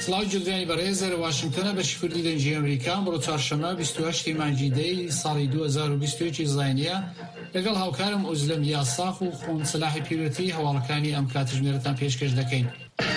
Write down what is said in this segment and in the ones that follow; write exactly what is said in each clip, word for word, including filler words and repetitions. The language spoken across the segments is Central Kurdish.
سلااو جلوانی بەڕێز لە واشنگتنە بە شفردی دەنجی ئەمریکا بۆ چوارشەمە بیست و هەشتی مانگی ساڵی دوو هەزار و بیست و یەک زاینیە لەگەڵ هاوکارم ئوزلەم یاساخ و خۆم سلاحی پیرەتی هەواڵەکانی ئەم کاتژمێرەتان پێشکەش دەکەین.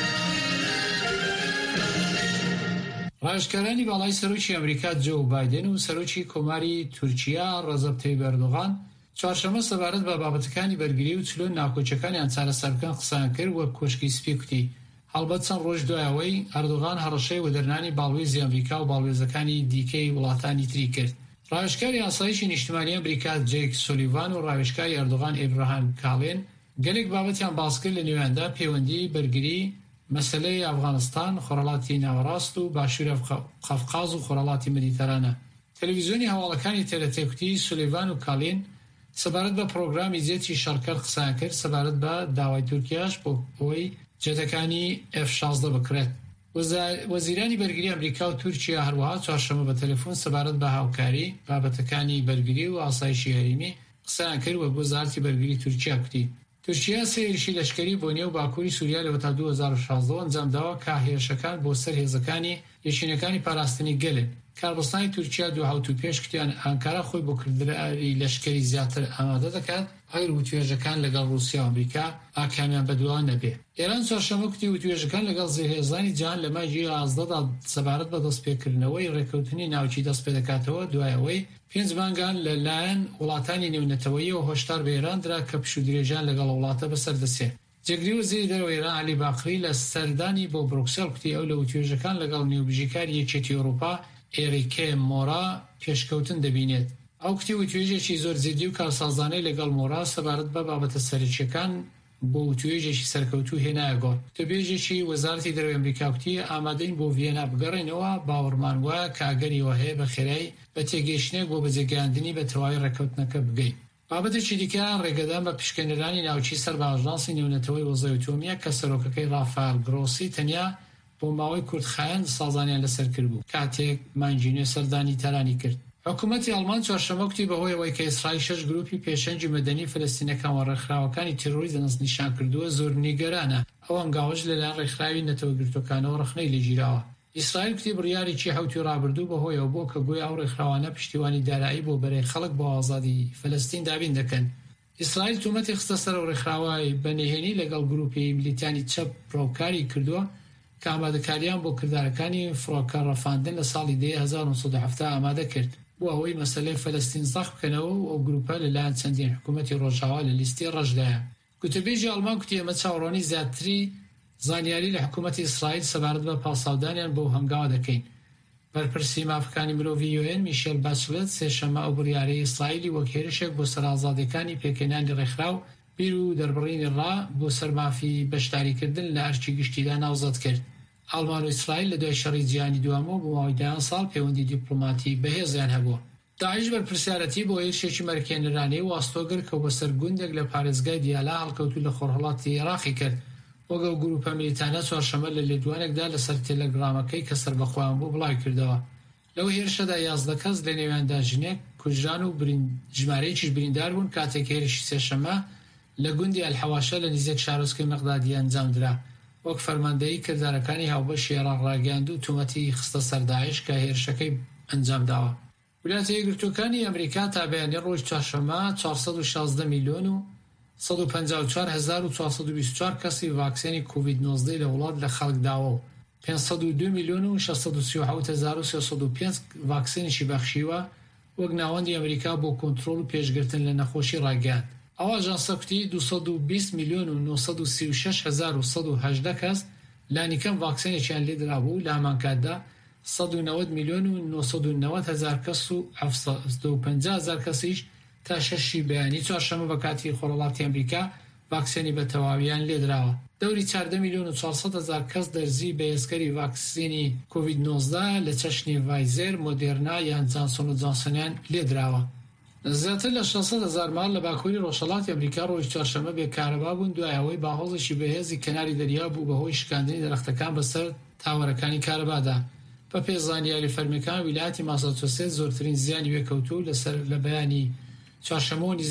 ڕایشکارانی باڵای سەرۆکی ئەمریکا جۆ بایدن و سەرۆکی کۆماری تورکیا ڕەزەب تەیب ئەردۆغان چوارشەمە سەبارەت بە بابەتەکانی بەرگری و چلۆن ناکۆچەکانیان چارەسەر بکەن قسەیان کرد وەک کۆشکی سپی کوتی. هەڵبەت چەند ڕۆژ دوایەوەی ئەردۆغان هەڕەشەی وەدەرنانی باڵوێزی ئەمریکا و باڵوێزەکانی دیکەی وڵاتانی تری کرد. ڕایشکاری ئاسایشی نیشتیمانی ئەمریکا جێک سۆلیڤان و ڕایشکاری ئەردۆغان ئێبراهام کالێن گەلێک بابەتیان باس کرد لە نێواندا پەیوەندی بەرگری، مەسەلەی ئەفغانستان، خۆرهەڵاتی ناوەڕاست و باشووری قەفقاز و خۆرهەڵاتی مدیتەرانە. تەلەڤیزیۆنی هەواڵەکانی تێرەتێکوتی سۆلیڤان و کالێن سەبارەت بە پرۆگرامی زێتی شەڕکرد قسەیان کرد سەبارەت بە داوای تورکیاش بۆ ئەوەی جێتەکانی ئێف شازدە بکرێت. وەزیرانی بەرگری ئەمریکا و تورکیا هەروەها چوارشەمە بە تەلەفۆن سەبارەت بە هاوکاری بابەتەکانی بەرگری و ئاسایشی هەرێمی قسەیان کرد وەک وەزارەتی بەرگری تورکیا کوتی. تورکیا سێریشی لەشکری بۆ نێو باکووری سووریا لە تا دوو هەزار و شازدە ئەنجام داوە کە هێرشەکان بۆ سەر هێزەکانی یەکینەکانی پاراستنی گەلن. کاربستانی تورکیا دوو هەوت و پێش کتیان ئەنکارا خۆی بۆ کردنەوەی لەشکری زیاتر ئامادە دەکات هەر وتوێژەکان لەگەڵ رووسیا و ئەمریکا ئاکامیان بەدوان نەبێ. ئێران چوارشەمە کوتی وتوێژەکان لەگەڵ زێرهێزانی جیهان لە مانگی یازدەدا سەبارەت بە دەستپێکردنەوەی ڕێکەوتنی ناوچی دەست پێ دەکاتەوە دوایەوەی پێنج مانگان لەلایەن وڵاتانی نێونەتەوەییەوە هۆشدار بە ئێران درا کە پشودرێژیان لەگەڵ وڵاتە بەسەر دەچێت. جێگری وەزیری دەرەوەی ئێران عەلی باقری لە سەردانی بۆ بروکسل کوتی ئەو لە وتوێژەکان لەگەڵ نێوبژیکاری یەکێتی ئەوروپا ئێریکێ مۆرا پێشکەوتن دەبینێت. ئەو کتی وتوێژێکی زۆر جددی و کارسازانەی لەگەڵ مۆرا سەبارەت بە بابەتە سەرچیەکان بۆ وتوێژێکی سەرکەوتوو هێنایە گۆڕ. تەبێژێکی وەزارەتی دەرەوەی ئەمریکا کوتی ئامادەین بۆ ڤیێنا بگەڕێنەوە باوەڕمان وایە کە ئەگەریەوە هەیە بە خێرایی بە تێگەیشتنێک بۆ بەجێگەیاندنی بە تەواوی ڕێکەوتنەکە بگەین. بابەتێکی دیکەیان ڕێگەدان بە پشکنەرانی ناوچی سەر بە ئاژانسی نێونەتەوەی وەزای ئۆتۆمیە کە سەرۆکەکەی ڕافال گرۆسی تەنیا بۆ ماوەی کوردخایەن سازانیان لەسەر کردبوو کاتێک مانگی سەردانی تەرانی کرد. حکوومەتی ئەڵمان چوارشەمە کوتی بەهۆی ئەوەی کە ئیسرائیل شەش گروپی پێشەنگی مەدەنی فەلەستینەکان و ڕێکخراوەکانی تیرۆریزم دەست نیشان کردووە زۆر نیگەرانە. ئەو ئەنگاوەش لەلایەن ڕێکخراوی نەتەوە گرتوەکانەوە ڕخنەی لێگیراوە. ئیسرائیل کوتی بڕیارێکی هەوتی ڕابردوو بەهۆیەوە بۆ کە گوێ ئەو ڕێکخراوانە پشتیوانی دارایی بۆ بەرەی خەڵک بۆ ئازادی فەلەستین دابین دەکەن. ئیسرائیل تومەتی خستە سەر و ڕێکخراوەی بەنهێنی لەگەڵ گروپی ملیتانی چەپ ڕۆکاری کردووە کە ئامادەکاریان بۆ کردارەکانی فڕۆکە ڕەفاندن لە ساڵی دەی هەزار و نۆ سەد و هەفتە ئامادە کرد بۆ ئەوەی مەسەلەی فەلەستین زەخ بکەنەوە و ئەو گروپە لەلایەن چەندین حکوومەتی ڕۆژاوا لە لیستی ڕەشدایە. گوتەبێژی ئەڵمان کوتی ئەمە چاوەڕوانی زیاتری زانیاری لە حکوومەتی ئیسرائیل سەبارەت بە پاساودانیان بۆ هەنگاوە دەکەین. بەرپرسی مافەکانی مرۆڤی یو ئێن میشێل باشلێت سێشەمە ئەو بڕیارەی ئیسرائیلی وەک هێرشێک بۆ سەرئازادیەکانی پێکەنانی ڕێکخراو بیر و دەربڕینی ڕا بۆ سەرمافی بەشداریکردن لە ئەرچی گشتیدا ناوزەت کرد. ئەڵمان و ئیسرائیل لە دوای شەڕی جیهانی دووەمەوە بۆ ماوەی دەیان ساڵ پەیوەندی دیپلۆماتی بەهێزیان هەبووە. داعش بەرپرسیارەتی بۆ هێرشێکی مەرکێنەرانەی واستۆگر کە بە سەر گوندێک لە پارێزگای دیالا هەڵکەوتوو لە خۆرهەڵاتی عێراقی کرد. وەگەڵ گروپە میلیتانە چوارشەمە لە لێدوانێکدا لەسەر تێلەگرامەکەی کە سەربەخۆیان بوو بڵاو کردەوە. لەو هێرشەدا یازدە کەس لە نێواندا ژنێک کوژران و ژمارەیەکیش بریندار بوون کاتێک هێرشی سێشەمە لە گوندی ئەلحەواشە لە نزیک شارۆچکەی مەغدادی ئەنجامدرا. وەک فەرماندەیی کردارەکانی هاوبەشی عێراق ڕاگەیاند و تومەتی خستە سەر داعش کە هێرشەکەی ئەنجام داوە. ویلایەتە یەکگرتووەکانی ئەمریکا تا بەیانی ڕۆژی چوارشەمە چوارسەد و شازدە میلیۆن و سەد و پەنجا و چوار هەزار و چوارسەد و بیست و چوار کەسی ڤاکسینی کۆڤید نۆزدە لە وڵات لە خەڵک داوە و پێنج و دوو میلیۆن و شەشسەد و سی و حەوت هەزار و سێسەد و پێنج ڤاکسینیشی بەخشیوە وەک ناوەندی ئەمریکا بۆ کۆنتڕۆڵ و پێشگرتن لە نەخۆشی ڕاگەیاند. ئەو ئاژانسە کوتی دووسەد و بیست میلیۆن و نۆسەد و سی و شەش هەزار و سەد و هەژدە کەس لانیکەم ڤاکسینێکیان لێدرابوو لە هەمان کاتدا سەد و نەوەد میلیۆن و نۆسەد و نەوەد هەزار کەس و هەفسەد و پەنجا هەزار کەسیش تا شەشی بەیانی چوارشەمە بە کاتی خۆرهەڵاتی ئەمریکا ڤاکسینی بە تەواویان لێدراوە. دەوری چاردە میلیۆن و چوارسەد هەزار کەس دەرزی بە هێزکەری ڤاکسینی کۆڤید نۆزدە لە چەشنی ڤایزەر، مۆدێرنا یان جانسۆن و جانسۆنیان لێدراوە. زیاتر لە شەشسەد هەزار ماڵ لە باکووری ڕۆژهەڵاتی ئەمریکا ڕۆژی چوارشەمە بێکارەبا بوون دوای ئەوەی باهۆزێکی بەهێزی کەناری دەریا بوو بەهۆی شکاندنی دەرەختەکان بەسەر تاوەرەکانی کارەبادا. بە پێی زانیاری فەرمیەکان ویلایەتی ماساچوسێتس زۆرترین زیانی وێکەوتوو لەسەر لە بەیانی چوارشەمە